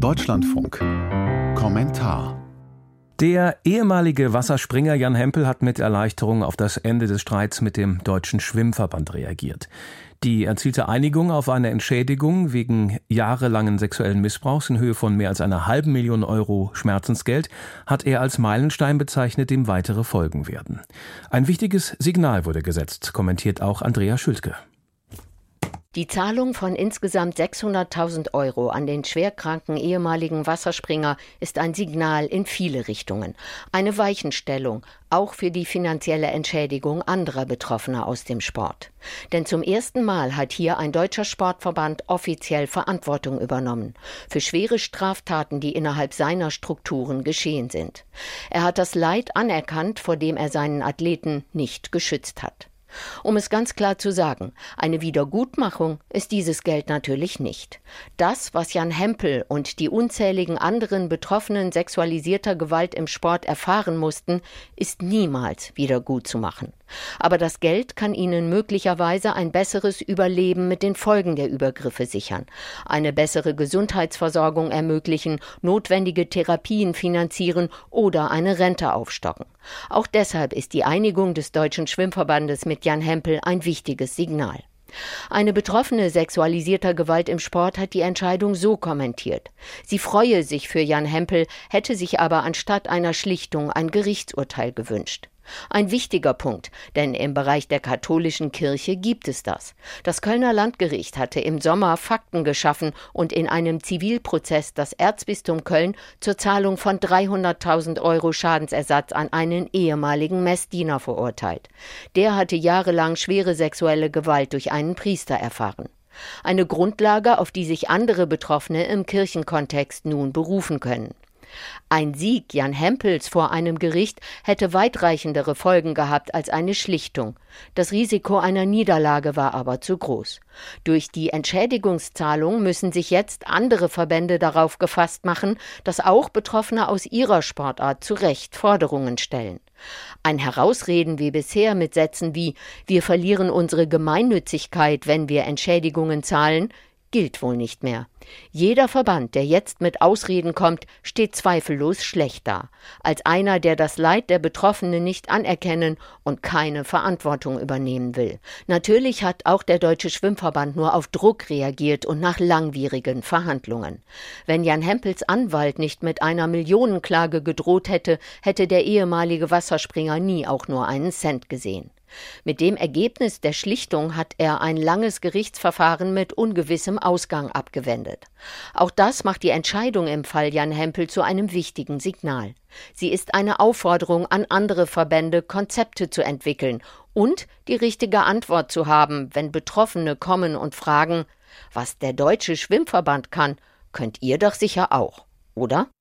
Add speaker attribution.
Speaker 1: Deutschlandfunk. Kommentar.
Speaker 2: Der ehemalige Wasserspringer Jan Hempel hat mit Erleichterung auf das Ende des Streits mit dem Deutschen Schwimmverband reagiert. Die erzielte Einigung auf eine Entschädigung wegen jahrelangen sexuellen Missbrauchs in Höhe von mehr als einer halben Million Euro Schmerzensgeld hat er als Meilenstein bezeichnet, dem weitere folgen werden. Ein wichtiges Signal wurde gesetzt, kommentiert auch Andrea Schültke.
Speaker 3: Die Zahlung von insgesamt 600.000 Euro an den schwerkranken ehemaligen Wasserspringer ist ein Signal in viele Richtungen. Eine Weichenstellung, auch für die finanzielle Entschädigung anderer Betroffener aus dem Sport. Denn zum ersten Mal hat hier ein deutscher Sportverband offiziell Verantwortung übernommen. Für schwere Straftaten, die innerhalb seiner Strukturen geschehen sind. Er hat das Leid anerkannt, vor dem er seinen Athleten nicht geschützt hat. Um es ganz klar zu sagen, eine Wiedergutmachung ist dieses Geld natürlich nicht. Das, was Jan Hempel und die unzähligen anderen Betroffenen sexualisierter Gewalt im Sport erfahren mussten, ist niemals wiedergutzumachen. Aber das Geld kann ihnen möglicherweise ein besseres Überleben mit den Folgen der Übergriffe sichern, eine bessere Gesundheitsversorgung ermöglichen, notwendige Therapien finanzieren oder eine Rente aufstocken. Auch deshalb ist die Einigung des Deutschen Schwimmverbandes mit Jan Hempel ein wichtiges Signal. Eine Betroffene sexualisierter Gewalt im Sport hat die Entscheidung so kommentiert. Sie freue sich für Jan Hempel, hätte sich aber anstatt einer Schlichtung ein Gerichtsurteil gewünscht. Ein wichtiger Punkt, denn im Bereich der katholischen Kirche gibt es das. Das Kölner Landgericht hatte im Sommer Fakten geschaffen und in einem Zivilprozess das Erzbistum Köln zur Zahlung von 300.000 Euro Schadensersatz an einen ehemaligen Messdiener verurteilt. Der hatte jahrelang schwere sexuelle Gewalt durch einen Priester erfahren. Eine Grundlage, auf die sich andere Betroffene im Kirchenkontext nun berufen können. Ein Sieg Jan Hempels vor einem Gericht hätte weitreichendere Folgen gehabt als eine Schlichtung. Das Risiko einer Niederlage war aber zu groß. Durch die Entschädigungszahlung müssen sich jetzt andere Verbände darauf gefasst machen, dass auch Betroffene aus ihrer Sportart zu Recht Forderungen stellen. Ein Herausreden wie bisher mit Sätzen wie „Wir verlieren unsere Gemeinnützigkeit, wenn wir Entschädigungen zahlen“, gilt wohl nicht mehr. Jeder Verband, der jetzt mit Ausreden kommt, steht zweifellos schlecht da. Als einer, der das Leid der Betroffenen nicht anerkennen und keine Verantwortung übernehmen will. Natürlich hat auch der Deutsche Schwimmverband nur auf Druck reagiert und nach langwierigen Verhandlungen. Wenn Jan Hempels Anwalt nicht mit einer Millionenklage gedroht hätte, hätte der ehemalige Wasserspringer nie auch nur einen Cent gesehen. Mit dem Ergebnis der Schlichtung hat er ein langes Gerichtsverfahren mit ungewissem Ausgang abgewendet. Auch das macht die Entscheidung im Fall Jan Hempel zu einem wichtigen Signal. Sie ist eine Aufforderung an andere Verbände, Konzepte zu entwickeln und die richtige Antwort zu haben, wenn Betroffene kommen und fragen: Was der Deutsche Schwimmverband kann, könnt ihr doch sicher auch, oder?